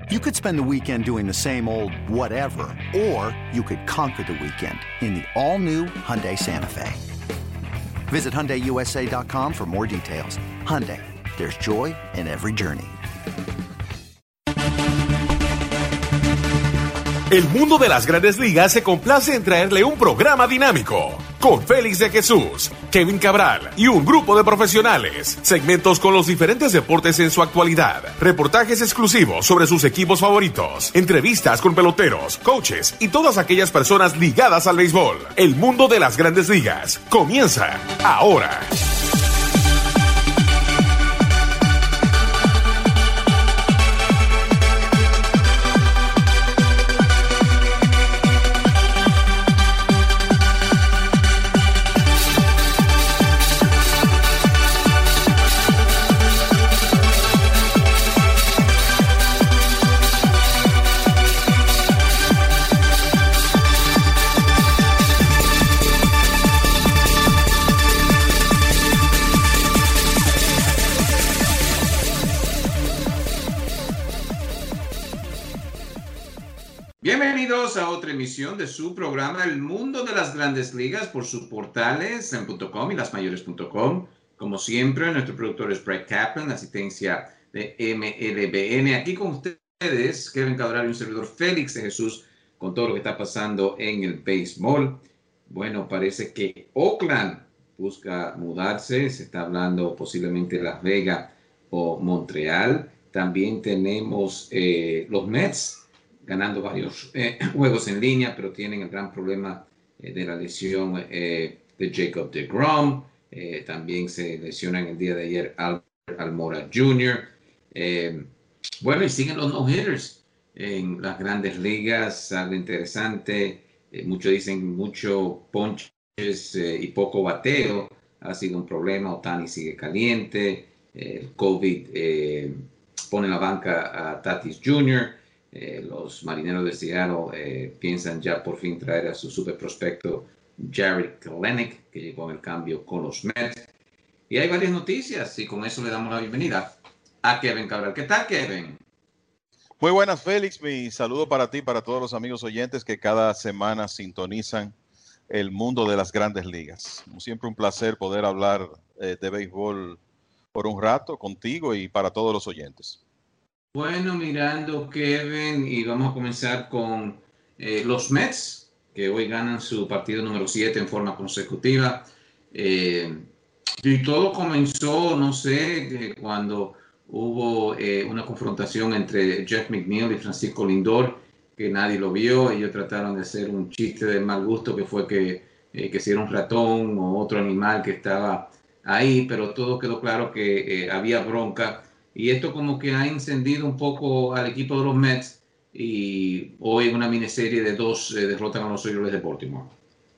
You could spend the weekend doing the same old whatever, or you could conquer the weekend in the all-new Hyundai Santa Fe. Visit HyundaiUSA.com for more details. Hyundai, there's joy in every journey. El mundo de las Grandes Ligas se complace en traerle un programa dinámico, con Félix de Jesús, Kevin Cabral y un grupo de profesionales. Segmentos con los diferentes deportes en su actualidad, reportajes exclusivos sobre sus equipos favoritos, entrevistas con peloteros, coaches y todas aquellas personas ligadas al béisbol. El mundo de las Grandes Ligas comienza ahora. Bienvenidos a otra emisión de su programa El Mundo de las Grandes Ligas por sus portales en .com y lasmayores.com. Como siempre, nuestro productor es Brett Kaplan, asistencia de MLBN. Aquí con ustedes, Kevin Cabral y un servidor Félix de Jesús, con todo lo que está pasando en el béisbol. Bueno, parece que Oakland busca mudarse. Se está hablando posiblemente de Las Vegas o Montreal. También tenemos los Mets ganando varios juegos en línea, pero tienen el gran problema de la lesión de Jacob deGrom. También se lesiona en el día de ayer Albert Almora Jr. Bueno, y siguen los no-hitters en las Grandes Ligas, algo interesante. Muchos dicen mucho ponches y poco bateo. Ha sido un problema. Ohtani sigue caliente. El COVID pone en la banca a Tatis Jr., los Marineros de Seattle piensan ya por fin traer a su super prospecto Jarred Kelenic, que llegó en el cambio con los Mets. Y hay varias noticias y con eso le damos la bienvenida a Kevin Cabral. ¿Qué tal, Kevin? Muy buenas, Félix. Mi saludo para ti, para todos los amigos oyentes que cada semana sintonizan el mundo de las Grandes Ligas. Como siempre, un placer poder hablar de béisbol por un rato contigo y para todos los oyentes. Bueno, mirando, Kevin, y vamos a comenzar con los Mets, que hoy ganan su partido número 7 en forma consecutiva. Y todo comenzó, no sé, cuando hubo una confrontación entre Jeff McNeil y Francisco Lindor, que nadie lo vio. Ellos trataron de hacer un chiste de mal gusto, que fue que si era un ratón o otro animal que estaba ahí, pero todo quedó claro que había bronca. Y esto como que ha encendido un poco al equipo de los Mets y hoy en una miniserie de 2 derrotan a los Orioles de Baltimore.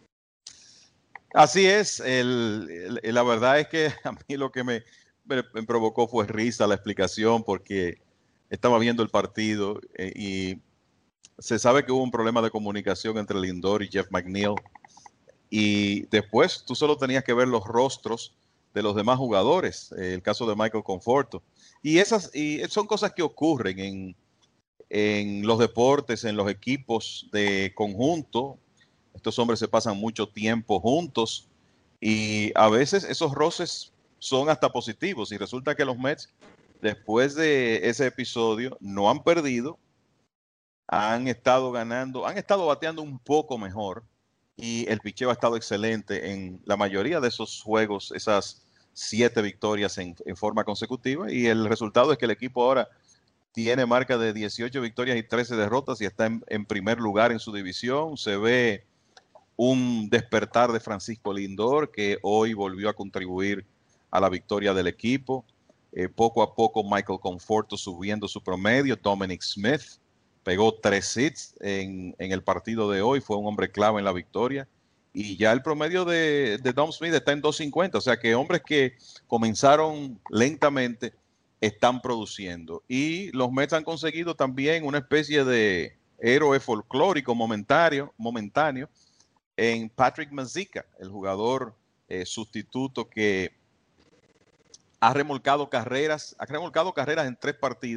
Así es. La verdad es que a mí lo que me provocó fue risa la explicación, porque estaba viendo el partido y se sabe que hubo un problema de comunicación entre Lindor y Jeff McNeil, y después tú solo tenías que ver los rostros de los demás jugadores, el caso de Michael Conforto. Y son cosas que ocurren en los deportes, en los equipos de conjunto. Estos hombres se pasan mucho tiempo juntos y a veces esos roces son hasta positivos. Y resulta que los Mets, después de ese episodio, no han perdido, han estado ganando, han estado bateando un poco mejor y el picheo ha estado excelente en la mayoría de esos juegos, esas 7 victorias en forma consecutiva, y el resultado es que el equipo ahora tiene marca de 18 victorias y 13 derrotas y está en primer lugar en su división. Se ve un despertar de Francisco Lindor, que hoy volvió a contribuir a la victoria del equipo. Poco a poco Michael Conforto subiendo su promedio. Dominic Smith pegó 3 hits en el partido de hoy, fue un hombre clave en la victoria. Y ya el promedio de Dom Smith está en 2.50, o sea que hombres que comenzaron lentamente están produciendo. Y los Mets han conseguido también una especie de héroe folclórico momentáneo en Patrick Mazeika, el jugador sustituto que ha remolcado carreras en 3 partidos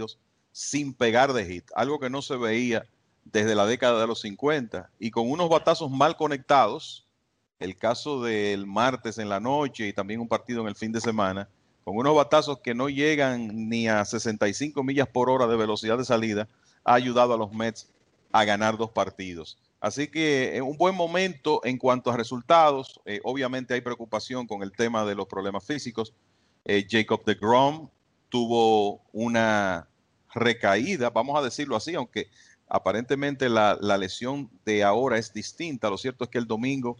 sin pegar de hit, algo que no se veía desde la década de los 50, y con unos batazos mal conectados, el caso del martes en la noche y también un partido en el fin de semana, con unos batazos que no llegan ni a 65 millas por hora de velocidad de salida, ha ayudado a los Mets a ganar 2 partidos. Así que un buen momento en cuanto a resultados. Obviamente hay preocupación con el tema de los problemas físicos. Jacob deGrom tuvo una recaída, vamos a decirlo así, aunque aparentemente la lesión de ahora es distinta. Lo cierto es que el domingo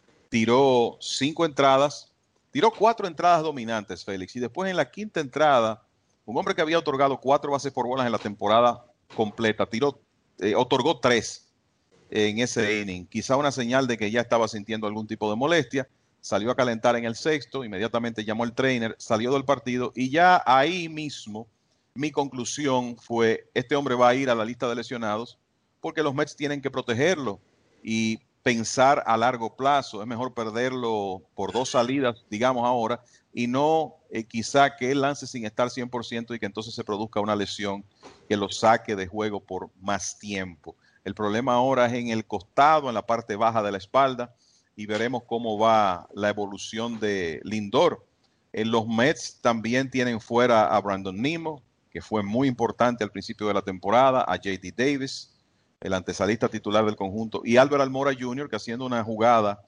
tiró 5 entradas, tiró 4 entradas dominantes, Félix, y después en la quinta entrada, un hombre que había otorgado 4 bases por bolas en la temporada completa, otorgó 3 en ese inning, quizá una señal de que ya estaba sintiendo algún tipo de molestia. Salió a calentar en el sexto, inmediatamente llamó al trainer, salió del partido, y ya ahí mismo mi conclusión fue, este hombre va a ir a la lista de lesionados porque los Mets tienen que protegerlo y pensar a largo plazo. Es mejor perderlo por 2 salidas, digamos ahora, y no quizá que él lance sin estar 100% y que entonces se produzca una lesión que lo saque de juego por más tiempo. El problema ahora es en el costado, en la parte baja de la espalda, y veremos cómo va la evolución de Lindor. Los Mets también tienen fuera a Brandon Nimmo, que fue muy importante al principio de la temporada, a J.D. Davis, el antesalista titular del conjunto, y Albert Almora Jr., que haciendo una jugada,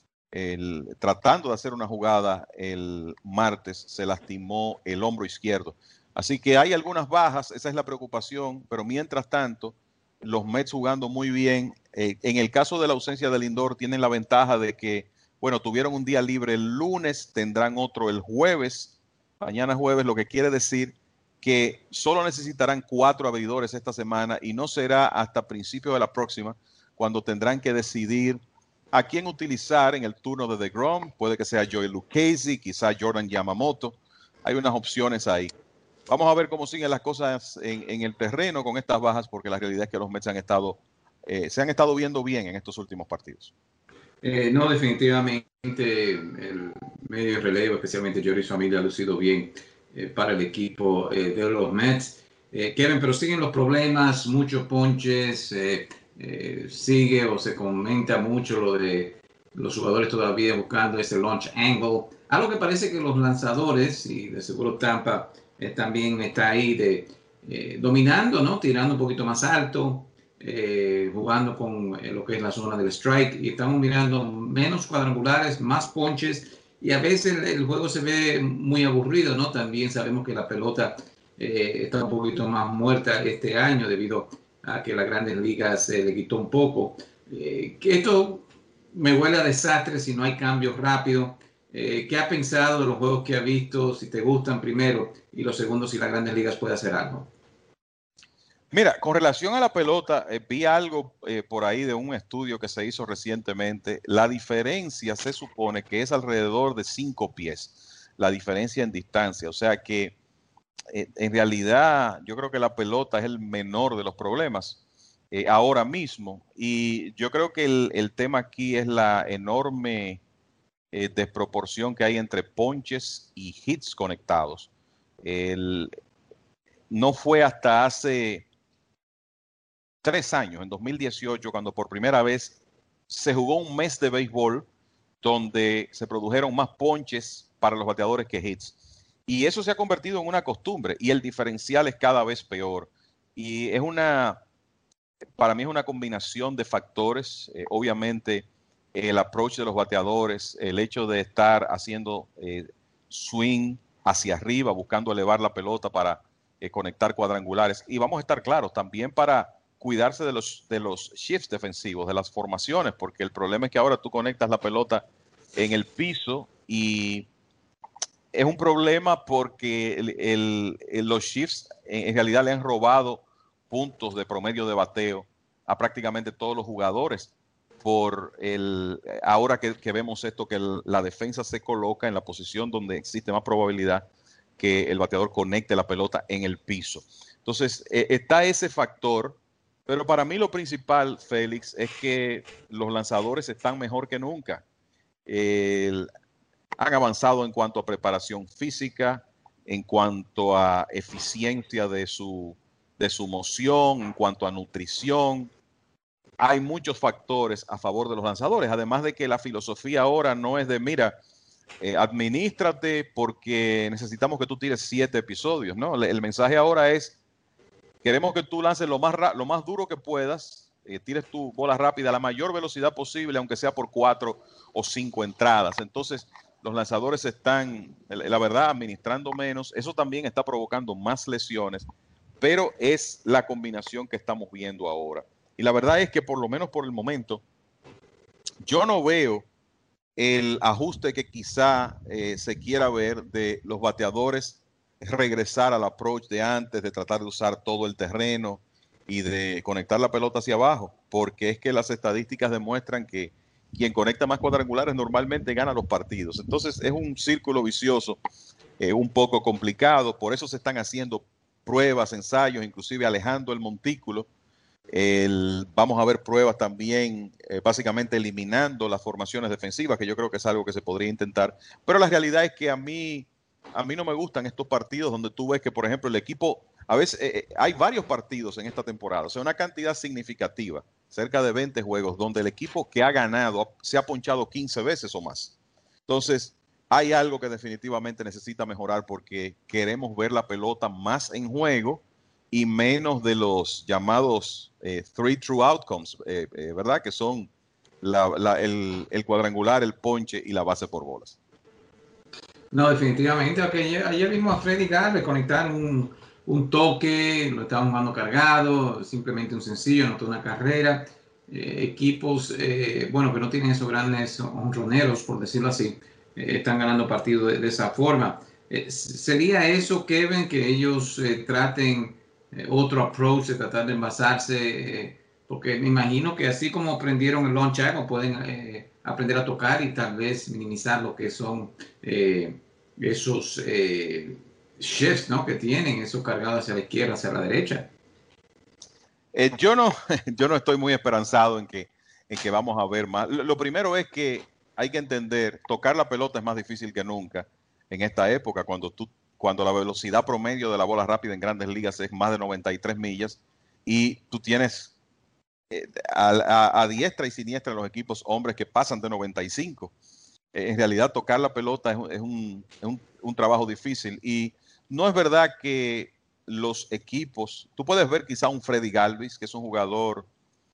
tratando de hacer una jugada el martes, se lastimó el hombro izquierdo. Así que hay algunas bajas, esa es la preocupación, pero mientras tanto, los Mets jugando muy bien. En el caso de la ausencia de Lindor, tienen la ventaja de que, bueno, tuvieron un día libre el lunes, tendrán otro el jueves, mañana jueves, lo que quiere decir que solo necesitarán 4 abridores esta semana y no será hasta principios de la próxima cuando tendrán que decidir a quién utilizar en el turno de deGrom. Puede que sea Joey Lucchesi, quizá Jordan Yamamoto. Hay unas opciones ahí. Vamos a ver cómo siguen las cosas en el terreno con estas bajas, porque la realidad es que los Mets se han estado viendo bien en estos últimos partidos. No, definitivamente el medio relevo, especialmente Joris Familia, ha lucido bien para el equipo de los Mets. Kevin, pero siguen los problemas, muchos ponches, sigue o se comenta mucho lo de los jugadores todavía buscando ese launch angle. Algo que parece que los lanzadores, y de seguro Tampa también está ahí dominando, ¿no? Tirando un poquito más alto, jugando con lo que es la zona del strike, y estamos mirando menos cuadrangulares, más ponches, y a veces el juego se ve muy aburrido, ¿no? También sabemos que la pelota está un poquito más muerta este año debido a que las grandes ligas le quitó un poco. Que esto me huele a desastre si no hay cambios rápidos. ¿Qué ha pensado de los juegos que ha visto? Si te gustan primero, y lo segundo, si las grandes ligas puede hacer algo. Mira, con relación a la pelota, vi algo por ahí de un estudio que se hizo recientemente. La diferencia se supone que es alrededor de 5 pies, la diferencia en distancia. O sea que en realidad yo creo que la pelota es el menor de los problemas ahora mismo. Y yo creo que el tema aquí es la enorme desproporción que hay entre ponches y hits conectados. No fue hasta hace 3 años, en 2018, cuando por primera vez se jugó un mes de béisbol donde se produjeron más ponches para los bateadores que hits. Y eso se ha convertido en una costumbre, y el diferencial es cada vez peor. Y para mí es una combinación de factores. Obviamente, el approach de los bateadores, el hecho de estar haciendo swing hacia arriba, buscando elevar la pelota para conectar cuadrangulares. Y vamos a estar claros, también para cuidarse de los shifts defensivos, de las formaciones, porque el problema es que ahora tú conectas la pelota en el piso, y es un problema porque los shifts en realidad le han robado puntos de promedio de bateo a prácticamente todos los jugadores. Ahora que vemos esto, que la defensa se coloca en la posición donde existe más probabilidad que el bateador conecte la pelota en el piso. Entonces, está ese factor, pero para mí lo principal, Félix, es que los lanzadores están mejor que nunca. Han avanzado en cuanto a preparación física, en cuanto a eficiencia de su de su moción, en cuanto a nutrición. Hay muchos factores a favor de los lanzadores, además de que la filosofía ahora no es de, mira, administrate porque necesitamos que tú tires 7 episodios, ¿no? El mensaje ahora es, queremos que tú lances lo más duro que puedas, tires tu bola rápida a la mayor velocidad posible, aunque sea por 4 o 5 entradas. Entonces, los lanzadores están, la verdad, administrando menos. Eso también está provocando más lesiones, pero es la combinación que estamos viendo ahora. Y la verdad es que por lo menos por el momento, yo no veo el ajuste que quizá se quiera ver de los bateadores regresar al approach de antes, de tratar de usar todo el terreno y de conectar la pelota hacia abajo, porque es que las estadísticas demuestran que quien conecta más cuadrangulares normalmente gana los partidos. Entonces es un círculo vicioso un poco complicado, por eso se están haciendo pruebas, ensayos, inclusive alejando el montículo. Vamos a ver pruebas también, básicamente eliminando las formaciones defensivas, que yo creo que es algo que se podría intentar. Pero la realidad es que a mí no me gustan estos partidos donde tú ves que, por ejemplo, el equipo, a veces hay varios partidos en esta temporada, o sea, una cantidad significativa, cerca de 20 juegos, donde el equipo que ha ganado se ha ponchado 15 veces o más. Entonces, hay algo que definitivamente necesita mejorar porque queremos ver la pelota más en juego y menos de los llamados 3 true outcomes, ¿verdad? Que son el cuadrangular, el ponche y la base por bolas. No, definitivamente. Okay, ayer vimos a Freddy Galvez conectar un toque, lo estaban jugando cargado, simplemente un sencillo, anotó una carrera. Equipos, bueno, que no tienen esos grandes honroneros, por decirlo así, están ganando partidos de esa forma. ¿Sería eso, Kevin, que ellos traten otro approach de tratar de envasarse? Porque me imagino que así como aprendieron el launch angle, pueden aprender a tocar y tal vez minimizar lo que son esos shifts, ¿no?, que tienen, esos cargados hacia la izquierda, hacia la derecha. Yo no estoy muy esperanzado en que vamos a ver más. Lo primero es que hay que entender, tocar la pelota es más difícil que nunca en esta época, cuando la velocidad promedio de la bola rápida en grandes ligas es más de 93 millas y tú tienes a diestra y siniestra en los equipos hombres que pasan de 95. En realidad tocar la pelota es un trabajo difícil y no es verdad que los equipos, tú puedes ver quizá un Freddy Galvis, que es un jugador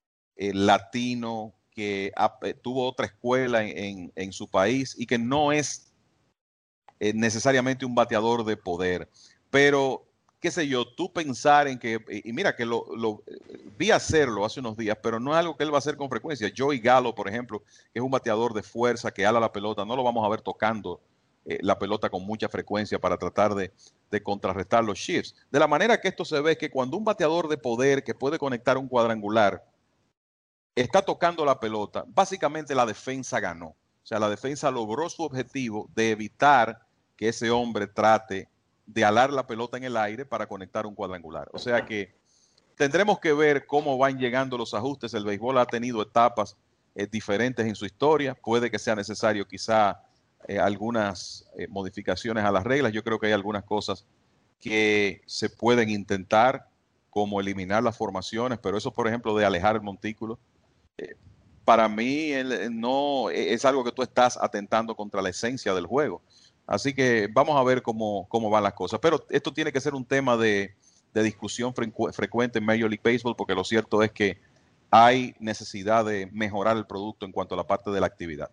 latino que tuvo otra escuela en su país y que no es necesariamente un bateador de poder, pero qué sé yo, tú pensar en que, y mira que lo vi hacerlo hace unos días, pero no es algo que él va a hacer con frecuencia. Joey Gallo, por ejemplo, que es un bateador de fuerza, que ala la pelota, no lo vamos a ver tocando la pelota con mucha frecuencia para tratar de contrarrestar los shifts. De la manera que esto se ve, que cuando un bateador de poder que puede conectar un cuadrangular está tocando la pelota, básicamente la defensa ganó. O sea, la defensa logró su objetivo de evitar que ese hombre trate de alar la pelota en el aire para conectar un cuadrangular. O sea que tendremos que ver cómo van llegando los ajustes. El béisbol ha tenido etapas diferentes en su historia. Puede que sea necesario quizá algunas modificaciones a las reglas. Yo creo que hay algunas cosas que se pueden intentar, como eliminar las formaciones, pero eso, por ejemplo, de alejar el montículo, para mí no es algo que tú estás atentando contra la esencia del juego. Así que vamos a ver cómo van las cosas. Pero esto tiene que ser un tema de discusión frecuente en Major League Baseball, porque lo cierto es que hay necesidad de mejorar el producto en cuanto a la parte de la actividad.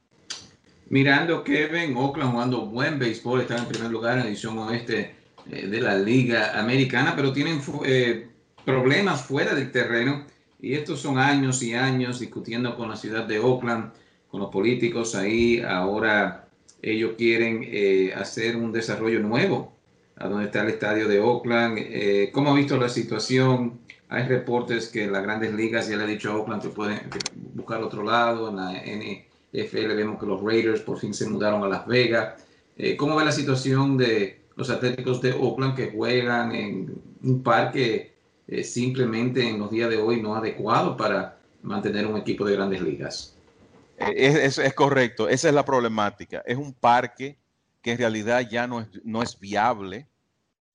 Mirando Kevin, Oakland jugando buen béisbol, está en primer lugar en la división oeste de la Liga Americana, pero tienen problemas fuera del terreno. Y estos son años y años discutiendo con la ciudad de Oakland, con los políticos ahí. Ahora ellos quieren hacer un desarrollo nuevo a donde está el estadio de Oakland. ¿Cómo ha visto la situación? Hay reportes que las grandes ligas ya le han dicho a Oakland que pueden buscar otro lado. En la NFL vemos que los Raiders por fin se mudaron a Las Vegas. ¿Cómo ve la situación de los Atléticos de Oakland que juegan en un parque simplemente en los días de hoy no adecuado para mantener un equipo de grandes ligas? Es correcto, esa es la problemática. Es un parque que en realidad ya no es viable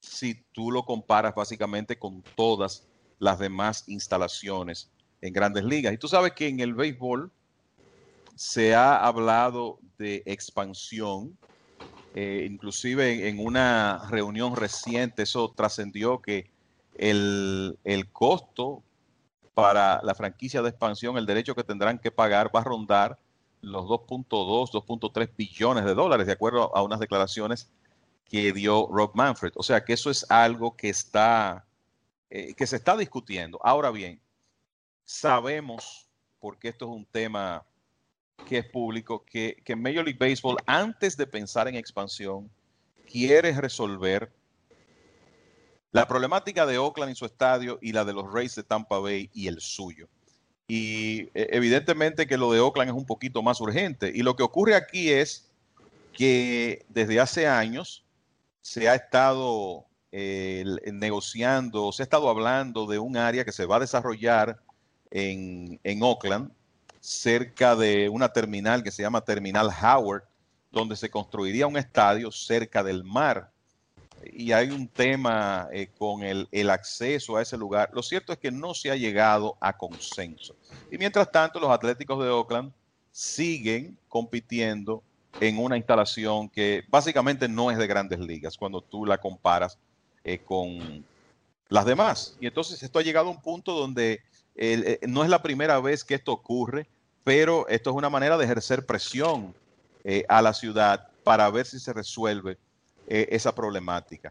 si tú lo comparas básicamente con todas las demás instalaciones en Grandes Ligas. Y tú sabes que en el béisbol se ha hablado de expansión, inclusive en una reunión reciente eso trascendió que el costo para la franquicia de expansión, el derecho que tendrán que pagar va a rondar los 2.2, 2.3 billones de dólares, de acuerdo a unas declaraciones que dio Rob Manfred. O sea que eso es algo que se está discutiendo. Ahora bien, sabemos, porque esto es un tema que es público, que Major League Baseball, antes de pensar en expansión, quiere resolver la problemática de Oakland y su estadio y la de los Rays de Tampa Bay y el suyo. Y evidentemente que lo de Oakland es un poquito más urgente. Y lo que ocurre aquí es que desde hace años se ha estado negociando, se ha estado hablando de un área que se va a desarrollar en Oakland, cerca de una terminal que se llama Terminal Howard, donde se construiría un estadio cerca del mar. Y hay un tema con el acceso a ese lugar. Lo cierto es que no se ha llegado a consenso. Y mientras tanto, los Atléticos de Oakland siguen compitiendo en una instalación que básicamente no es de Grandes Ligas cuando tú la comparas con las demás. Y entonces esto ha llegado a un punto donde no es la primera vez que esto ocurre, pero esto es una manera de ejercer presión a la ciudad para ver si se resuelve esa problemática.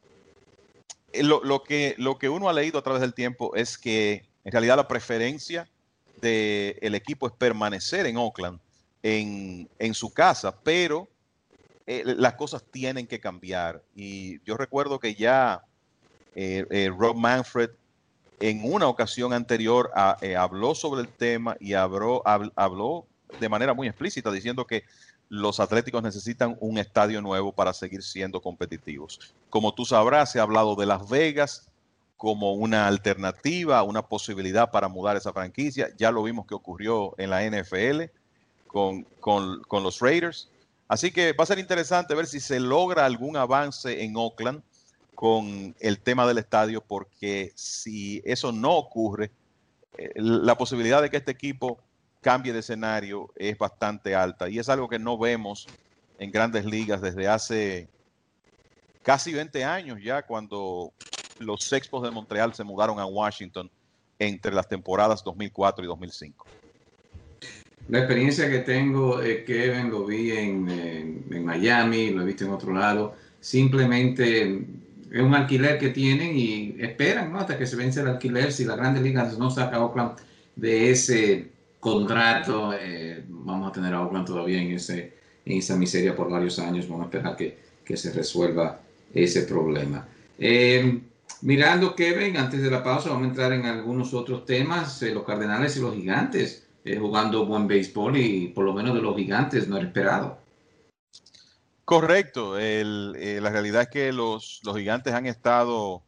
Lo que uno ha leído a través del tiempo es que en realidad la preferencia del equipo es permanecer en Oakland, en su casa, pero las cosas tienen que cambiar. Y yo recuerdo que ya Rob Manfred en una ocasión anterior habló sobre el tema y habló de manera muy explícita diciendo que los Atléticos necesitan un estadio nuevo para seguir siendo competitivos. Como tú sabrás, se ha hablado de Las Vegas como una alternativa, una posibilidad para mudar esa franquicia. Ya lo vimos que ocurrió en la NFL con los Raiders. Así que va a ser interesante ver si se logra algún avance en Oakland con el tema del estadio, porque si eso no ocurre, la posibilidad de que este equipo cambie de escenario es bastante alta y es algo que no vemos en Grandes Ligas desde hace casi 20 años ya, cuando los Expos de Montreal se mudaron a Washington entre las temporadas 2004 y 2005. La experiencia que tengo, Kevin, lo vi en Miami, lo he visto en otro lado. Simplemente es un alquiler que tienen y esperan, ¿no?, hasta que se vence el alquiler. Si la Grandes Ligas no saca a Oakland de ese contrato, vamos a tener a Oakland todavía en esa miseria por varios años. Vamos a esperar que se resuelva ese problema. Mirando, Kevin, antes de la pausa vamos a entrar en algunos otros temas. Los Cardenales y los Gigantes jugando buen béisbol, y por lo menos de los Gigantes no era esperado. Correcto. La realidad es que los Gigantes han estado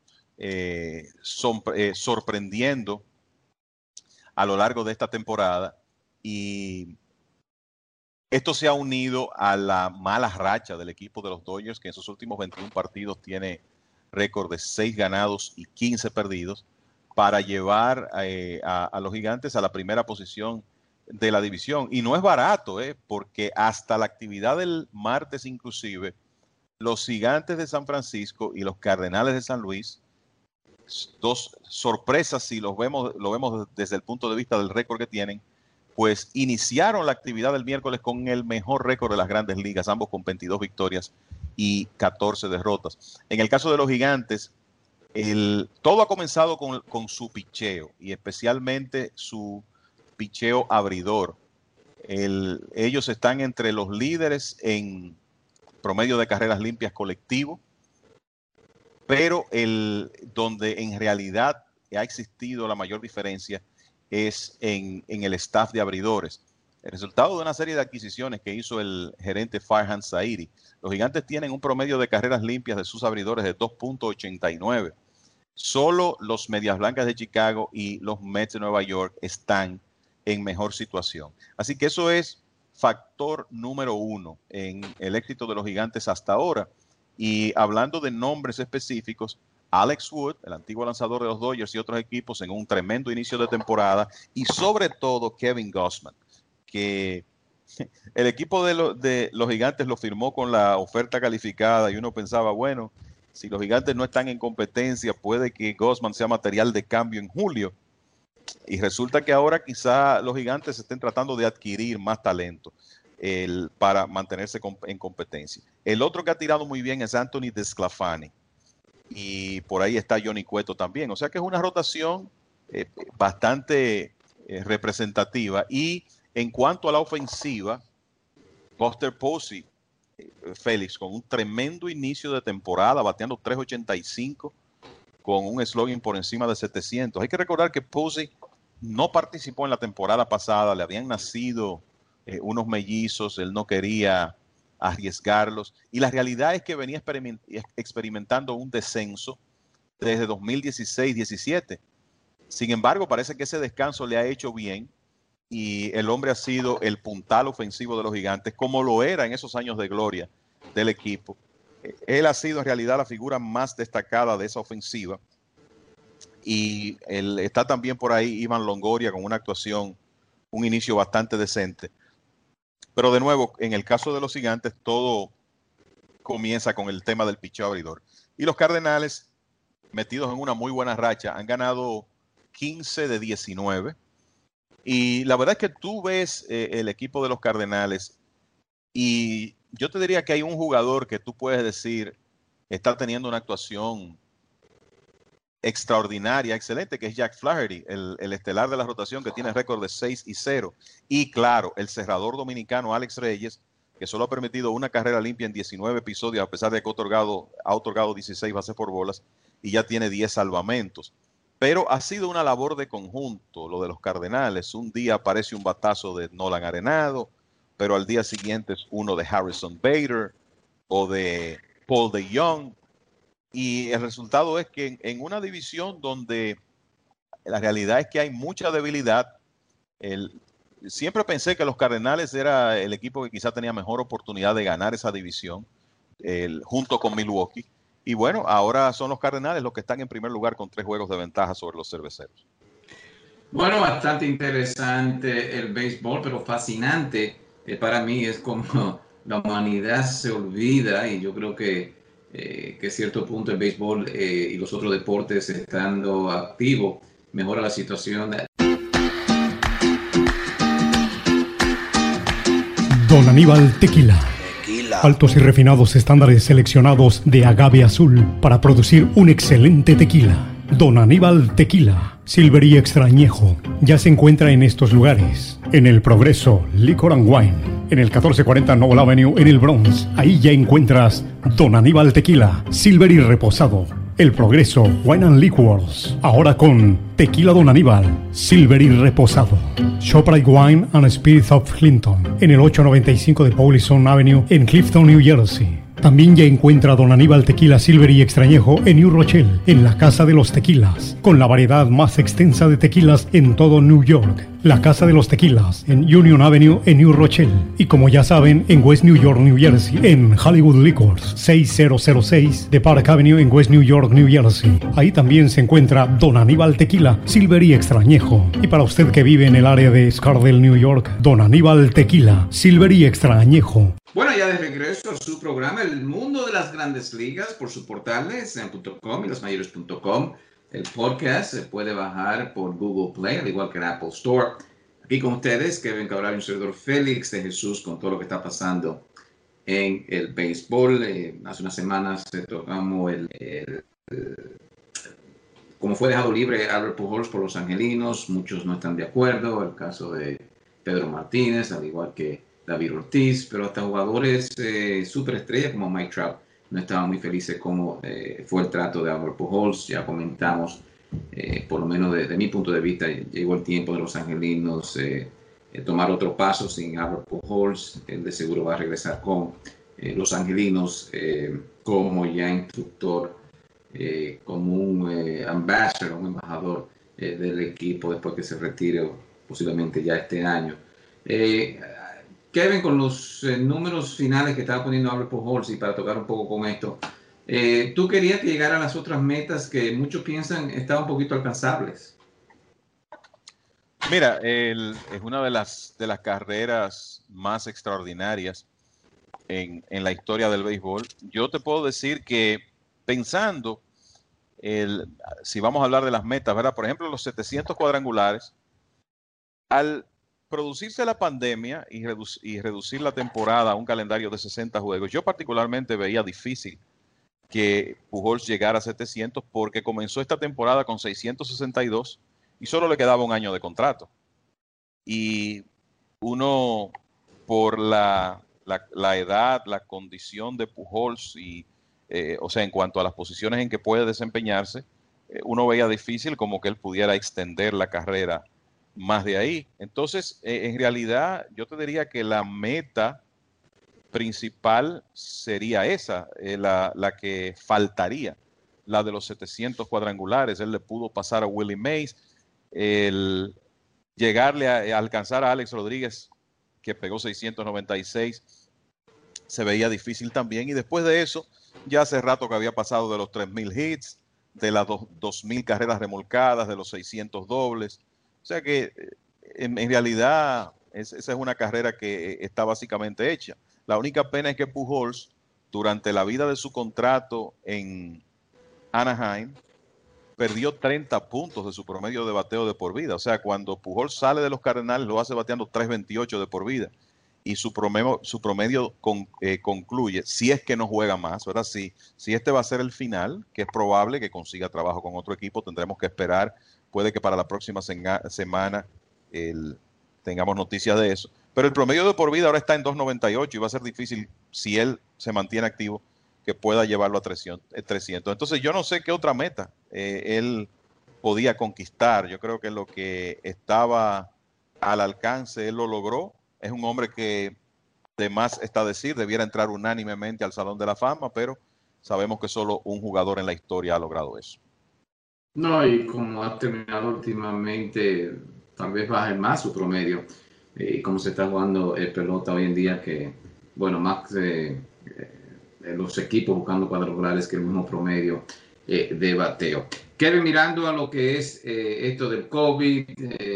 sorprendiendo a lo largo de esta temporada, y esto se ha unido a la mala racha del equipo de los Dodgers, que en sus últimos 21 partidos tiene récord de 6 ganados y 15 perdidos, para llevar a los Gigantes a la primera posición de la división. Y no es barato, porque hasta la actividad del martes inclusive, los Gigantes de San Francisco y los Cardenales de San Luis, dos sorpresas si lo vemos desde el punto de vista del récord que tienen, pues iniciaron la actividad del miércoles con el mejor récord de las Grandes Ligas, ambos con 22 victorias y 14 derrotas. En el caso de los Gigantes, todo ha comenzado con su picheo, y especialmente su picheo abridor. Ellos están entre los líderes en promedio de carreras limpias colectivo, pero donde en realidad ha existido la mayor diferencia es en el staff de abridores. El resultado de una serie de adquisiciones que hizo el gerente Farhan Zaidi, los Gigantes tienen un promedio de carreras limpias de sus abridores de 2.89. Solo los Medias Blancas de Chicago y los Mets de Nueva York están en mejor situación. Así que eso es factor número 1 en el éxito de los Gigantes hasta ahora. Y hablando de nombres específicos, Alex Wood, el antiguo lanzador de los Dodgers y otros equipos en un tremendo inicio de temporada, y sobre todo Kevin Gausman, que el equipo de los Gigantes lo firmó con la oferta calificada y uno pensaba, bueno, si los Gigantes no están en competencia, puede que Gausman sea material de cambio en julio. Y resulta que ahora quizá los Gigantes estén tratando de adquirir más talento para mantenerse en competencia. El otro que ha tirado muy bien es Anthony Desclafani. Y por ahí está Johnny Cueto también. O sea que es una rotación bastante representativa. Y en cuanto a la ofensiva, Buster Posey, Félix, con un tremendo inicio de temporada, bateando 3.85, con un slogan por encima de 700. Hay que recordar que Posey no participó en la temporada pasada, le habían nacido unos mellizos, él no quería arriesgarlos, y la realidad es que venía experimentando un descenso desde 2016-17. Sin embargo, parece que ese descanso le ha hecho bien, y el hombre ha sido el puntal ofensivo de los Gigantes, como lo era en esos años de gloria del equipo. Él ha sido en realidad la figura más destacada de esa ofensiva. Y está también por ahí Ivan Longoria con una actuación, un inicio bastante decente. Pero de nuevo, en el caso de los Gigantes, todo comienza con el tema del picheo abridor. Y los Cardenales, metidos en una muy buena racha, han ganado 15 de 19. Y la verdad es que tú ves el equipo de los Cardenales y yo te diría que hay un jugador que tú puedes decir está teniendo una actuación extraordinaria, excelente, que es Jack Flaherty, el estelar de la rotación que tiene récord de 6-0. Y claro, el cerrador dominicano Alex Reyes, que solo ha permitido una carrera limpia en 19 episodios, a pesar de que ha otorgado 16 bases por bolas y ya tiene 10 salvamentos. Pero ha sido una labor de conjunto lo de los Cardenales. Un día aparece un batazo de Nolan Arenado, pero al día siguiente es uno de Harrison Bader o de Paul DeJong. Y el resultado es que en una división donde la realidad es que hay mucha debilidad, siempre pensé que los Cardenales era el equipo que quizá tenía mejor oportunidad de ganar esa división, junto con Milwaukee. Y bueno, ahora son los Cardenales los que están en primer lugar con 3 juegos de ventaja sobre los Cerveceros. Bueno, bastante interesante el béisbol, pero fascinante. Para mí es como la humanidad se olvida, y yo creo que a cierto punto el béisbol y los otros deportes estando activos mejora la situación. Don Aníbal Tequila. Altos y refinados estándares seleccionados de agave azul para producir un excelente tequila. Don Aníbal Tequila, Silvery Extra Añejo, ya se encuentra en estos lugares. En El Progreso, Liquor and Wine, en el 1440 Noble Avenue en el Bronx. Ahí ya encuentras Don Aníbal Tequila, Silvery Reposado. El Progreso, Wine and Liquors, ahora con Tequila Don Aníbal, Silvery Reposado. ShopRite Wine and Spirits of Clinton, en el 895 de Paulison Avenue en Clifton, New Jersey. También ya encuentra Don Aníbal Tequila Silvery Extrañejo en New Rochelle, en la Casa de los Tequilas, con la variedad más extensa de tequilas en todo New York. La Casa de los Tequilas en Union Avenue en New Rochelle. Y como ya saben, en West New York, New Jersey, en Hollywood Liquors, 6006 de Park Avenue en West New York, New Jersey. Ahí también se encuentra Don Aníbal Tequila Silvery Extrañejo. Y para usted que vive en el área de Scardale, New York, Don Aníbal Tequila Silvery Extrañejo. Bueno, ya de regreso a su programa El Mundo de las Grandes Ligas por sus portales en .com y lasmayores.com. El podcast se puede bajar por Google Play, al igual que en Apple Store. Aquí con ustedes, Kevin Cabral y un servidor Félix de Jesús, con todo lo que está pasando en el béisbol. Hace unas semanas tocamos como fue dejado libre Albert Pujols por los Angelinos. Muchos no están de acuerdo. El caso de Pedro Martínez, al igual que David Ortiz, pero hasta jugadores superestrellas como Mike Trout no estaban muy felices como fue el trato de Albert Pujols. Ya comentamos, por lo menos de mi punto de vista, llegó el tiempo de los Angelinos tomar otro paso sin Albert Pujols. Él de seguro va a regresar con los Angelinos como ya instructor, como un ambassador, un embajador del equipo después que se retire posiblemente ya este año. Kevin, con los números finales que estaba poniendo Albert Pujols, y para tocar un poco con esto, tú querías que llegara a las otras metas que muchos piensan estaban un poquito alcanzables. Mira, es una de las carreras más extraordinarias en la historia del béisbol. Yo te puedo decir que pensando, si vamos a hablar de las metas, ¿verdad? Por ejemplo, los 700 cuadrangulares, al producirse la pandemia y reducir la temporada a un calendario de 60 juegos, yo particularmente veía difícil que Pujols llegara a 700 porque comenzó esta temporada con 662 y solo le quedaba un año de contrato. Y uno, por la edad, la condición de Pujols y, o sea, en cuanto a las posiciones en que puede desempeñarse, uno veía difícil como que él pudiera extender la carrera más de ahí. Entonces, en realidad, yo te diría que la meta principal sería esa, la que faltaría, la de los 700 cuadrangulares. Él le pudo pasar a Willie Mays, el llegarle a alcanzar a Alex Rodríguez, que pegó 696, se veía difícil también. Y después de eso, ya hace rato que había pasado de los 3,000 hits, de las 2,000 carreras remolcadas, de los 600 dobles. O sea que en realidad esa es una carrera que está básicamente hecha. La única pena es que Pujols, durante la vida de su contrato en Anaheim, perdió 30 puntos de su promedio de bateo de por vida. O sea, cuando Pujols sale de los Cardenales, lo hace bateando 3.28 de por vida. Y su promedio concluye, si es que no juega más, ¿verdad? Si este va a ser el final, que es probable que consiga trabajo con otro equipo, tendremos que esperar. Puede que para la próxima semana tengamos noticias de eso. Pero el promedio de por vida ahora está en 2.98 y va a ser difícil, si él se mantiene activo, que pueda llevarlo a 300. Entonces yo no sé qué otra meta él podía conquistar. Yo creo que lo que estaba al alcance él lo logró. Es un hombre que, de más está decir, debiera entrar unánimemente al Salón de la Fama, pero sabemos que solo un jugador en la historia ha logrado eso. No, y como ha terminado últimamente, tal vez baje más su promedio. Y como se está jugando pelota hoy en día, que, bueno, más los equipos buscando cuadrangulares que el mismo promedio de bateo. Kevin, mirando a lo que es esto del COVID,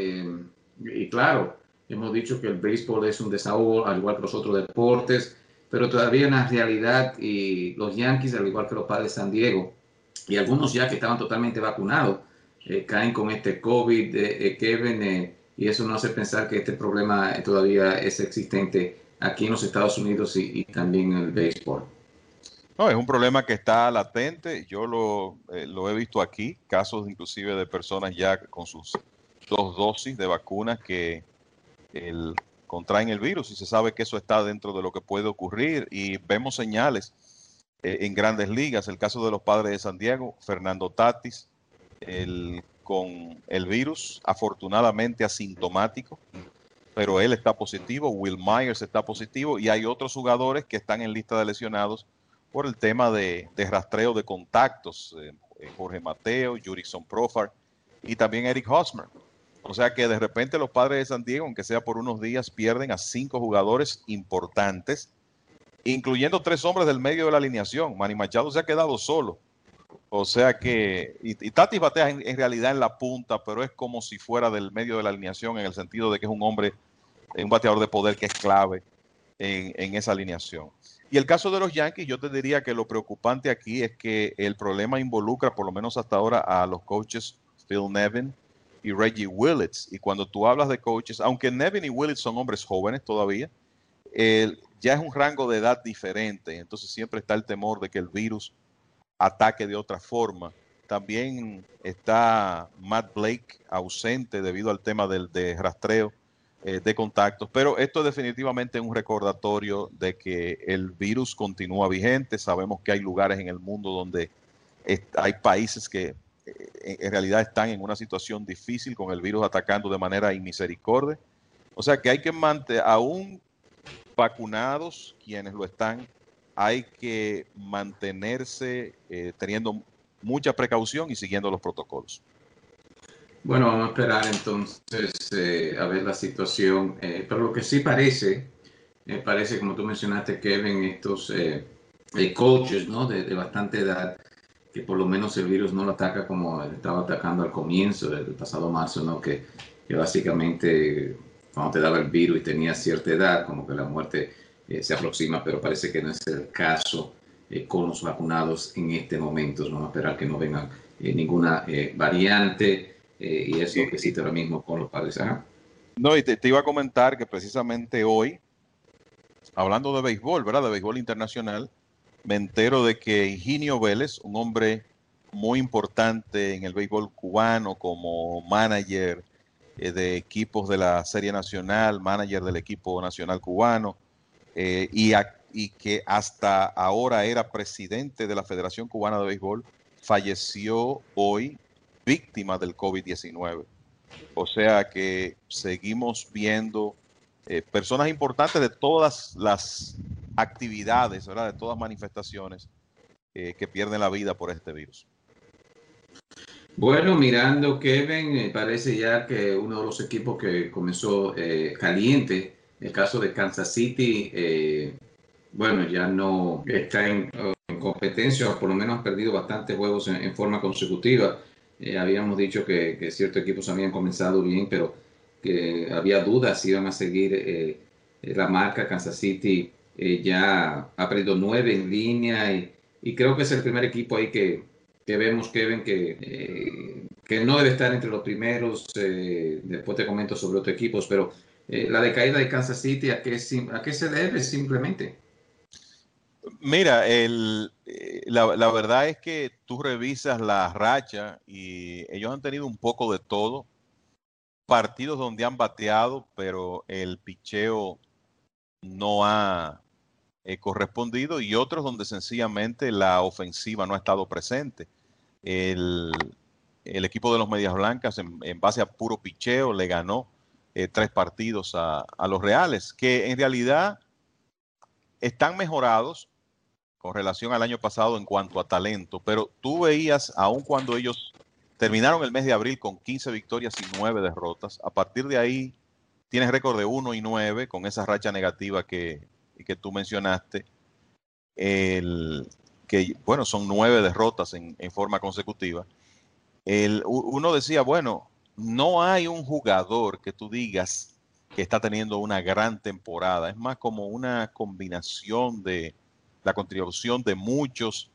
y claro, hemos dicho que el béisbol es un desahogo, al igual que los otros deportes, pero todavía una realidad, y los Yankees, al igual que los Padres de San Diego, y algunos ya que estaban totalmente vacunados, caen con este COVID, Kevin, y eso nos hace pensar que este problema todavía es existente aquí en los Estados Unidos y también en el béisbol. No, es un problema que está latente. Yo lo he visto aquí, casos inclusive de personas ya con sus 2 dosis de vacunas que contraen el virus, y se sabe que eso está dentro de lo que puede ocurrir, y vemos señales en grandes ligas. El caso de los Padres de San Diego, Fernando Tatis, con el virus, afortunadamente asintomático, pero él está positivo. Will Myers está positivo, y hay otros jugadores que están en lista de lesionados por el tema de rastreo de contactos. Jorge Mateo, Jurickson Profar y también Eric Hosmer. O sea que de repente los Padres de San Diego, aunque sea por unos días, pierden a 5 jugadores importantes, incluyendo 3 hombres del medio de la alineación. Manny Machado se ha quedado solo. O sea que, y Tatis batea en realidad en la punta, pero es como si fuera del medio de la alineación, en el sentido de que es un hombre, un bateador de poder que es clave en esa alineación. Y el caso de los Yankees, yo te diría que lo preocupante aquí es que el problema involucra, por lo menos hasta ahora, a los coaches Phil Nevin y Reggie Willits. Y cuando tú hablas de coaches, aunque Nevin y Willits son hombres jóvenes todavía, ya es un rango de edad diferente. Entonces siempre está el temor de que el virus ataque de otra forma. También está Matt Blake ausente debido al tema de rastreo de contactos, pero esto es definitivamente un recordatorio de que el virus continúa vigente. Sabemos que hay lugares en el mundo donde hay países que en realidad están en una situación difícil con el virus atacando de manera inmisericordia. O sea que hay que mantener, aún vacunados quienes lo están, hay que mantenerse teniendo mucha precaución y siguiendo los protocolos. Bueno, vamos a esperar entonces a ver la situación, pero lo que sí parece me parece, como tú mencionaste, Kevin, estos coaches, ¿no? De bastante edad, que por lo menos el virus no lo ataca como estaba atacando al comienzo del pasado marzo, ¿no? Que básicamente cuando te daba el virus y tenías cierta edad, como que la muerte se aproxima, pero parece que no es el caso con los vacunados en este momento. Vamos a esperar que no vengan ninguna variante y es lo que existe ahora mismo con los padres. ¿Ah? No, y te iba a comentar que precisamente hoy, hablando de béisbol, ¿verdad? De béisbol internacional, me entero de que Higinio Vélez, un hombre muy importante en el béisbol cubano como manager de equipos de la Serie Nacional, manager del equipo nacional cubano, y que hasta ahora era presidente de la Federación Cubana de Béisbol, falleció hoy víctima del COVID-19. O sea que seguimos viendo personas importantes de todas las actividades, ¿verdad? De todas manifestaciones que pierden la vida por este virus. Bueno, mirando, Kevin, parece ya que uno de los equipos que comenzó caliente, el caso de Kansas City, bueno, ya no está en competencia, o por lo menos ha perdido bastantes juegos en forma consecutiva. Habíamos dicho que ciertos equipos habían comenzado bien, pero que había dudas si iban a seguir la marca. Kansas City ya ha perdido 9 en línea y creo que es el primer equipo ahí que vemos, Kevin, que no debe estar entre los primeros. Después te comento sobre otros equipos, pero la decaída de Kansas City, ¿a qué se debe simplemente? Mira, la verdad es que tú revisas la racha y ellos han tenido un poco de todo. Partidos donde han bateado, pero el picheo no ha correspondido, y otros donde sencillamente la ofensiva no ha estado presente. El equipo de los Medias Blancas, en base a puro picheo, le ganó 3 partidos a los Reales, que en realidad están mejorados con relación al año pasado en cuanto a talento, pero tú veías, aun cuando ellos terminaron el mes de abril con 15 victorias y 9 derrotas, a partir de ahí tienes récord de 1-9 con esa racha negativa que tú mencionaste, que bueno, son 9 derrotas en forma consecutiva. Uno decía, bueno, no hay un jugador que tú digas que está teniendo una gran temporada, es más como una combinación de la contribución de muchos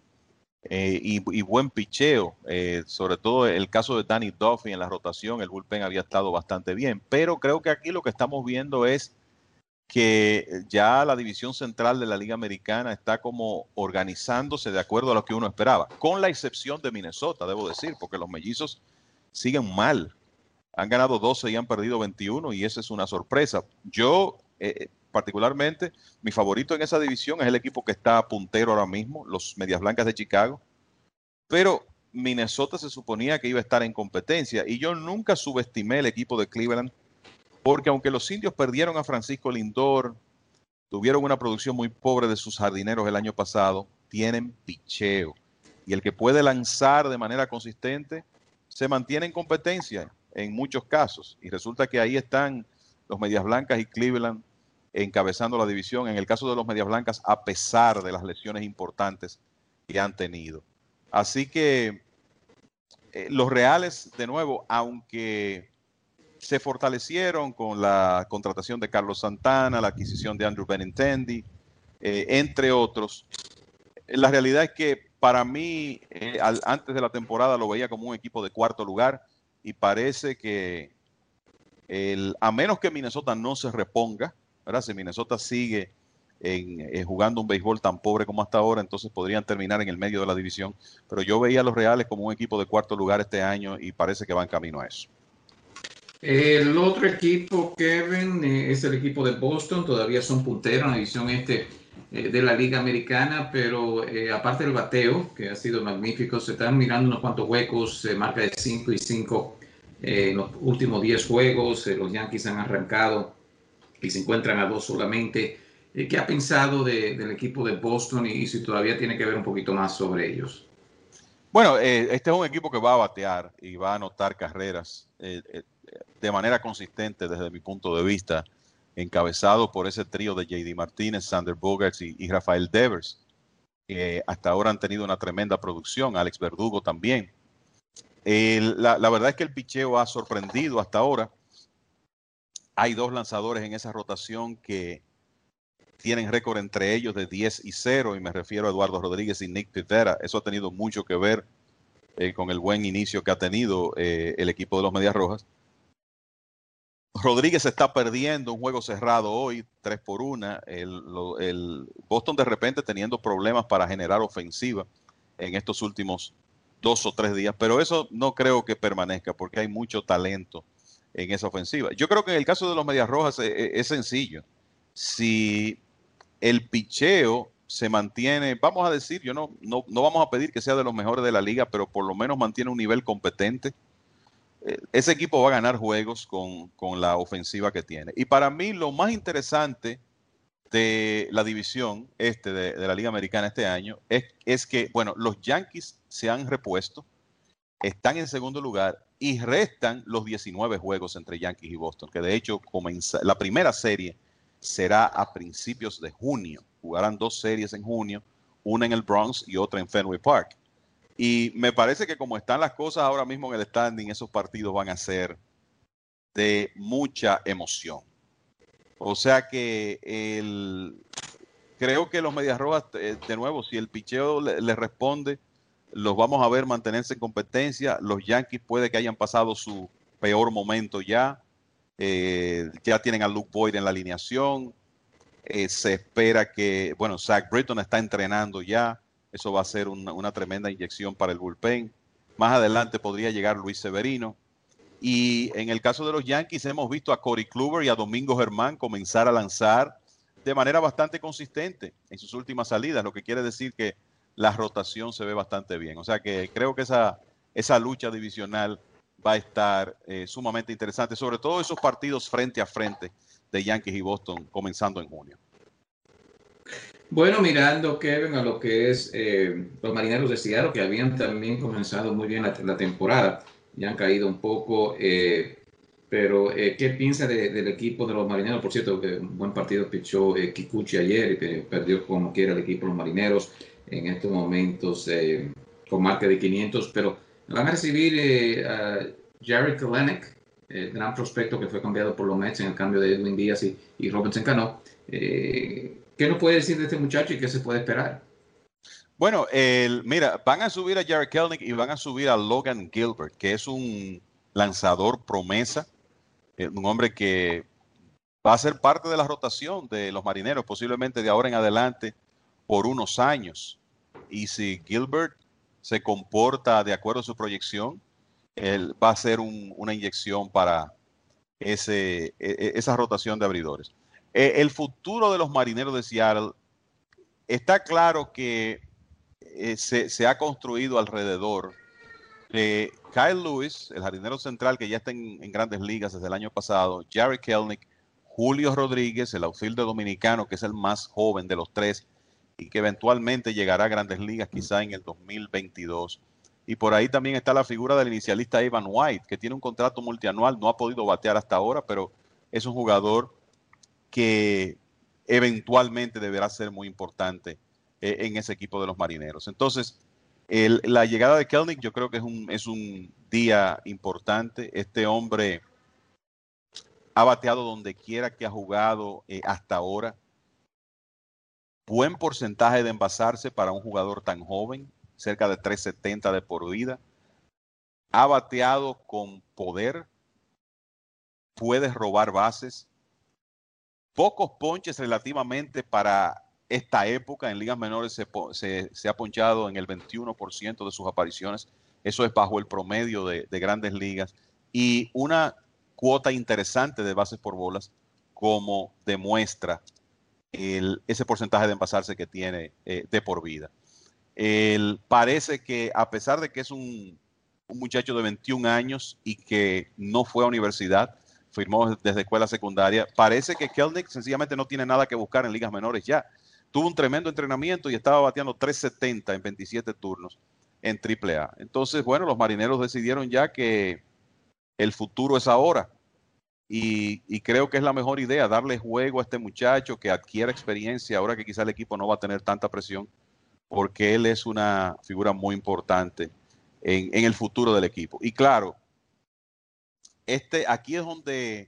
y buen picheo, sobre todo el caso de Danny Duffy en la rotación. El bullpen había estado bastante bien, pero creo que aquí lo que estamos viendo es que ya la división central de la Liga Americana está como organizándose de acuerdo a lo que uno esperaba, con la excepción de Minnesota, debo decir, porque los mellizos siguen mal. Han ganado 12 y han perdido 21, y esa es una sorpresa. Yo, particularmente, mi favorito en esa división es el equipo que está puntero ahora mismo, los Medias Blancas de Chicago, pero Minnesota se suponía que iba a estar en competencia, y yo nunca subestimé el equipo de Cleveland, porque aunque los Indios perdieron a Francisco Lindor, tuvieron una producción muy pobre de sus jardineros el año pasado, tienen picheo, y el que puede lanzar de manera consistente se mantiene en competencia en muchos casos, y resulta que ahí están los Medias Blancas y Cleveland encabezando la división, en el caso de los Medias Blancas, a pesar de las lesiones importantes que han tenido. Así que los Reales, de nuevo, aunque se fortalecieron con la contratación de Carlos Santana, la adquisición de Andrew Benintendi, entre otros, la realidad es que para mí, antes de la temporada lo veía como un equipo de cuarto lugar, y parece que a menos que Minnesota no se reponga, ¿verdad? Si Minnesota sigue jugando un béisbol tan pobre como hasta ahora, entonces podrían terminar en el medio de la división, pero yo veía a los Reales como un equipo de cuarto lugar este año, y parece que van camino a eso. El otro equipo, Kevin, es el equipo de Boston. Todavía son punteros en la división de la Liga Americana, pero aparte del bateo, que ha sido magnífico, se están mirando unos cuantos huecos, marca de 5-5 en los últimos 10 juegos. Los Yankees han arrancado y se encuentran a 2 solamente. ¿Qué ha pensado del equipo de Boston y si todavía tiene que ver un poquito más sobre ellos? Bueno, este es un equipo que va a batear y va a anotar carreras de manera consistente desde mi punto de vista. encabezado por ese trío de J.D. Martínez, Sander Bogaerts y Rafael Devers, que hasta ahora han tenido una tremenda producción. Alex Verdugo también. La verdad es que el picheo ha sorprendido hasta ahora. Hay 2 lanzadores en esa rotación que tienen récord entre ellos de 10-0, y me refiero a Eduardo Rodríguez y Nick Pivetta. Eso ha tenido mucho que ver con el buen inicio que ha tenido el equipo de los Medias Rojas. Rodríguez está perdiendo un juego cerrado hoy, 3-1. El Boston de repente teniendo problemas para generar ofensiva en estos últimos 2 o 3 días, pero eso no creo que permanezca porque hay mucho talento en esa ofensiva. Yo creo que en el caso de los Medias Rojas es sencillo. Si el picheo se mantiene, vamos a decir, no vamos a pedir que sea de los mejores de la liga, pero por lo menos mantiene un nivel competente, ese equipo va a ganar juegos con la ofensiva que tiene. Y para mí lo más interesante de la división de la Liga Americana este año es que, bueno, los Yankees se han repuesto, están en segundo lugar y restan los 19 juegos entre Yankees y Boston, que de hecho la primera serie será a principios de junio. Jugarán 2 series en junio, una en el Bronx y otra en Fenway Park. Y me parece que como están las cosas ahora mismo en el standing, esos partidos van a ser de mucha emoción. O sea que creo que los Medias Rojas, de nuevo, si el picheo le responde, los vamos a ver mantenerse en competencia. Los Yankees puede que hayan pasado su peor momento ya. Ya tienen a Luke Voit en la alineación. Se espera que, bueno, Zach Britton está entrenando ya. Eso va a ser una tremenda inyección para el bullpen. Más adelante podría llegar Luis Severino. Y en el caso de los Yankees hemos visto a Corey Kluber y a Domingo Germán comenzar a lanzar de manera bastante consistente en sus últimas salidas, lo que quiere decir que la rotación se ve bastante bien. O sea que creo que esa lucha divisional va a estar sumamente interesante, sobre todo esos partidos frente a frente de Yankees y Boston comenzando en junio. Bueno, mirando, Kevin, a lo que es los Marineros de Seattle, que habían también comenzado muy bien la temporada, ya han caído un poco, pero ¿qué piensa del equipo de los Marineros? Por cierto, un buen partido pichó Kikuchi ayer y perdió como quiera el equipo de los Marineros en estos momentos con marca de 500, pero van a recibir a Jarred Kelenic, el gran prospecto que fue cambiado por los Mets en el cambio de Edwin Díaz y Robinson Cano. ¿Qué nos puede decir de este muchacho y qué se puede esperar? Bueno, mira, van a subir a Jarred Kelenic y van a subir a Logan Gilbert, que es un lanzador promesa, un hombre que va a ser parte de la rotación de los Marineros, posiblemente de ahora en adelante, por unos años. Y si Gilbert se comporta de acuerdo a su proyección, él va a ser una inyección para esa rotación de abridores. El futuro de los Marineros de Seattle está claro que se ha construido alrededor de Kyle Lewis, el jardinero central que ya está en grandes ligas desde el año pasado, Jarred Kelenic, Julio Rodríguez, el outfielder dominicano que es el más joven de los 3 y que eventualmente llegará a grandes ligas quizá en el 2022. Y por ahí también está la figura del inicialista Evan White, que tiene un contrato multianual, no ha podido batear hasta ahora, pero es un jugador que eventualmente deberá ser muy importante en ese equipo de los Marineros. Entonces, la llegada de Kelenic yo creo que es un día importante. Este hombre ha bateado donde quiera que ha jugado hasta ahora. Buen porcentaje de envasarse para un jugador tan joven, cerca de 370 de por vida. Ha bateado con poder, puede robar bases. Pocos ponches relativamente para esta época. En ligas menores se ha ponchado en el 21% de sus apariciones. Eso es bajo el promedio de grandes ligas. Y una cuota interesante de bases por bolas, como demuestra ese porcentaje de envasarse que tiene de por vida. Parece que a pesar de que es un muchacho de 21 años y que no fue a universidad, firmó desde escuela secundaria, parece que Kelenic sencillamente no tiene nada que buscar en ligas menores ya. Tuvo un tremendo entrenamiento y estaba bateando 370 en 27 turnos en AAA. Entonces, bueno, los Marineros decidieron ya que el futuro es ahora y creo que es la mejor idea, darle juego a este muchacho que adquiera experiencia ahora que quizá el equipo no va a tener tanta presión, porque él es una figura muy importante en el futuro del equipo. Y claro, aquí es donde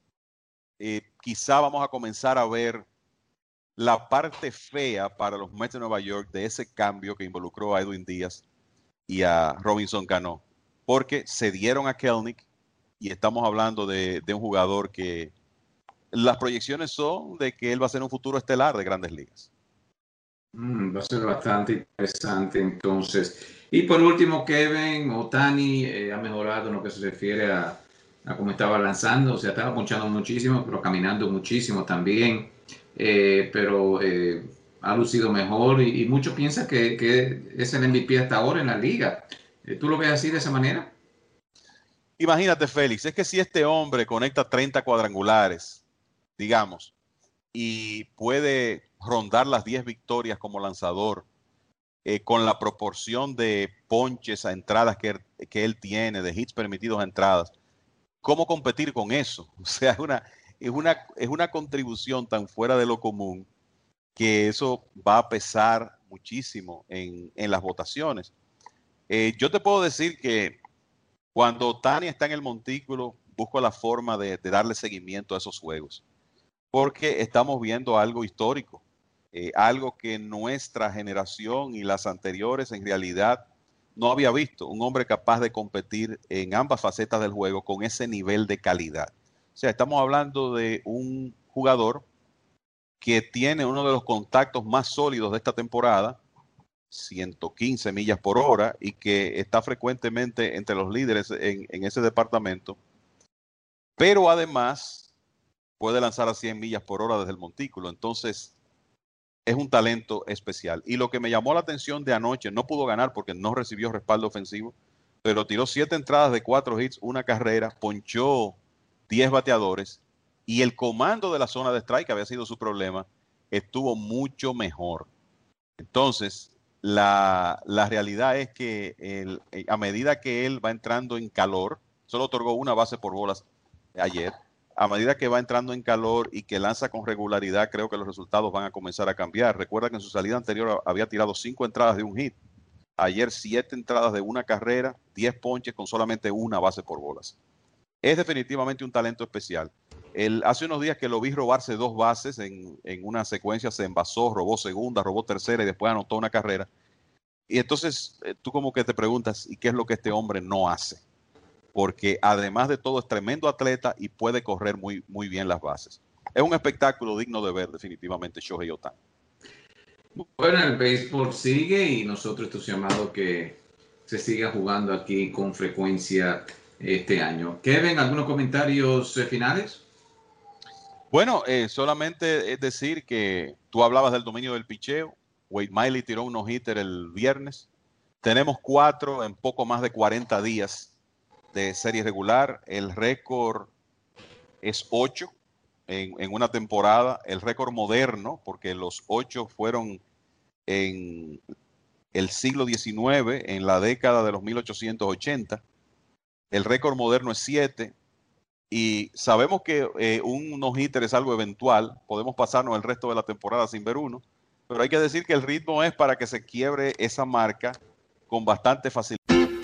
quizá vamos a comenzar a ver la parte fea para los Mets de Nueva York de ese cambio que involucró a Edwin Díaz y a Robinson Cano, porque se dieron a Kelenic y estamos hablando de un jugador que las proyecciones son de que él va a ser un futuro estelar de Grandes Ligas. Va a ser bastante interesante entonces. Y por último, Kevin, Ohtani ha mejorado en lo que se refiere a cómo estaba lanzando. O sea, estaba ponchando muchísimo, pero caminando muchísimo también. Pero ha lucido mejor y muchos piensan que es el MVP hasta ahora en la liga. ¿Tú lo ves así, de esa manera? Imagínate, Félix, es que si este hombre conecta 30 cuadrangulares, digamos, y puede rondar las 10 victorias como lanzador, con la proporción de ponches a entradas que él tiene, de hits permitidos a entradas, ¿cómo competir con eso? O sea, es una contribución tan fuera de lo común que eso va a pesar muchísimo en las votaciones. Yo te puedo decir que cuando Ohtani está en el montículo, busco la forma de darle seguimiento a esos juegos, porque estamos viendo algo histórico, algo que nuestra generación y las anteriores en realidad no había visto, un hombre capaz de competir en ambas facetas del juego con ese nivel de calidad. O sea, estamos hablando de un jugador que tiene uno de los contactos más sólidos de esta temporada, 115 millas por hora, y que está frecuentemente entre los líderes en ese departamento, pero además puede lanzar a 100 millas por hora desde el montículo. Entonces es un talento especial. Y lo que me llamó la atención de anoche, no pudo ganar porque no recibió respaldo ofensivo, pero tiró 7 entradas de 4 hits, 1 carrera, ponchó 10 bateadores, y el comando de la zona de strike, que había sido su problema, estuvo mucho mejor. Entonces, la realidad es que a medida que él va entrando en calor, solo otorgó 1 base por bolas ayer, a medida que va entrando en calor y que lanza con regularidad, creo que los resultados van a comenzar a cambiar. Recuerda que en su salida anterior había tirado 5 entradas de 1 hit. Ayer 7 entradas de 1 carrera, 10 ponches con solamente 1 base por bolas. Es definitivamente un talento especial. Hace unos días que lo vi robarse 2 bases en una secuencia, se envasó, robó segunda, robó tercera y después anotó 1 carrera. Y entonces tú como que te preguntas, ¿y qué es lo que este hombre no hace? Porque además de todo es tremendo atleta y puede correr muy, muy bien las bases. Es un espectáculo digno de ver definitivamente Shohei Ohtani. Bueno, el béisbol sigue y nosotros entusiasmados que se siga jugando aquí con frecuencia este año. Kevin, ¿algunos comentarios finales? Bueno, solamente es decir que tú hablabas del dominio del picheo. Wade Miley tiró un no-hitter el viernes. Tenemos 4 en poco más de 40 días de serie regular. El récord es 8 en una temporada. El récord moderno, porque los 8 fueron en el siglo XIX, en la década de los 1880. El récord moderno es 7. Y sabemos que un no-hitter es algo eventual. Podemos pasarnos el resto de la temporada sin ver uno. Pero hay que decir que el ritmo es para que se quiebre esa marca con bastante facilidad.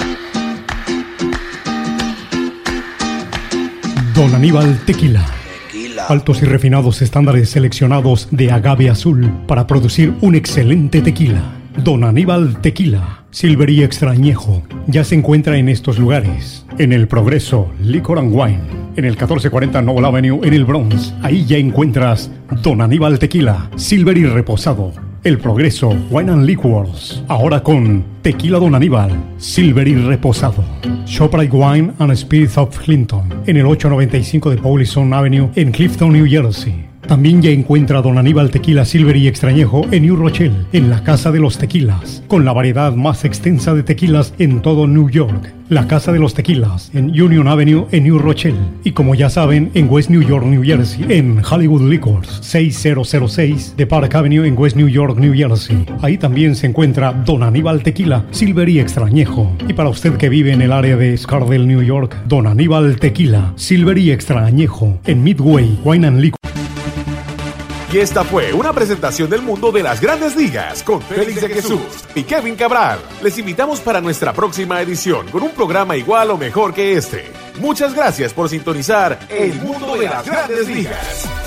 Don Aníbal Tequila. Altos y refinados estándares seleccionados de agave azul para producir un excelente tequila. Don Aníbal Tequila, Silver y Extra Añejo, ya se encuentra en estos lugares. En El Progreso, Liquor and Wine, en el 1440 Noble Avenue en el Bronx. Ahí ya encuentras Don Aníbal Tequila, Silver y Reposado. El Progreso, Wine and Liquors, ahora con Tequila Don Aníbal, Silver y Reposado. ShopRite Wine and Spirits of Clinton, en el 895 de Paulison Avenue en Clifton, New Jersey. También ya encuentra Don Aníbal Tequila Silver y Extrañejo en New Rochelle, en la Casa de los Tequilas, con la variedad más extensa de tequilas en todo New York. La Casa de los Tequilas en Union Avenue en New Rochelle. Y como ya saben, en West New York, New Jersey, en Hollywood Liquors, 6006 de Park Avenue en West New York, New Jersey. Ahí también se encuentra Don Aníbal Tequila Silver y Extrañejo. Y para usted que vive en el área de Scardale, New York, Don Aníbal Tequila Silver y Extrañejo en Midway Wine and Liquor. Y esta fue una presentación del mundo de las Grandes Ligas con Félix de Jesús y Kevin Cabral. Les invitamos para nuestra próxima edición con un programa igual o mejor que este. Muchas gracias por sintonizar El Mundo de las Grandes Ligas.